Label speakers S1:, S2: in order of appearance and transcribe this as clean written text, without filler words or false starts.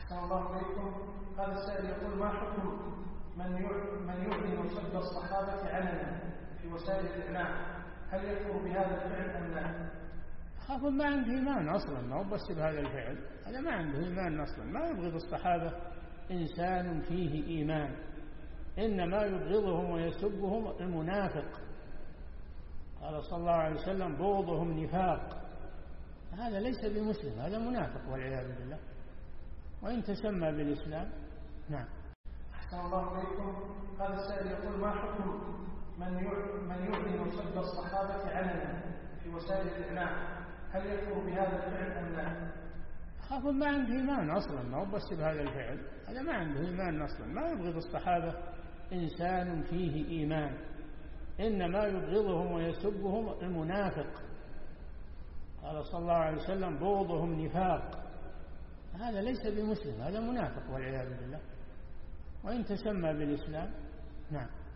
S1: أحسن الله إليكم. هذا السائل يقول: ما حكم من يعلن سب الصحابة علنا في وسائل الإعلام؟ هل يكفر بهذا الفعل أم لا؟
S2: خاف ما عنده إيمان أصلا، ما هو بس بهذا الفعل، هذا ما عنده إيمان أصلا. ما يبغض الصحابة إنسان فيه إيمان، إنما يبغضهم ويسبهم المنافق. قال صلى الله عليه وسلم: بغضهم نفاق. هذا ليس بمسلم، هذا منافق والعياذ بالله، وإن تسمى بالإسلام. نعم.
S1: أحسن الله إليكم. هذا السائل يقول: ما حكم من يعلن سب الصحابة علنا في وسائل الإعلام؟ هل يكفر بهذا الفعل أم لا؟
S2: خاف ما عنده إيمان أصلا، ما هو بس بهذا الفعل، هذا ما عنده إيمان أصلا. ما يبغض الصحابة إنسان فيه إيمان، إنما يبغضهم ويسبهم المنافق. قال صلى الله عليه وسلم: بغضهم نفاق. هذا ليس بمسلم، هذا منافق والعياذ بالله، وإن تسمى بالإسلام. نعم.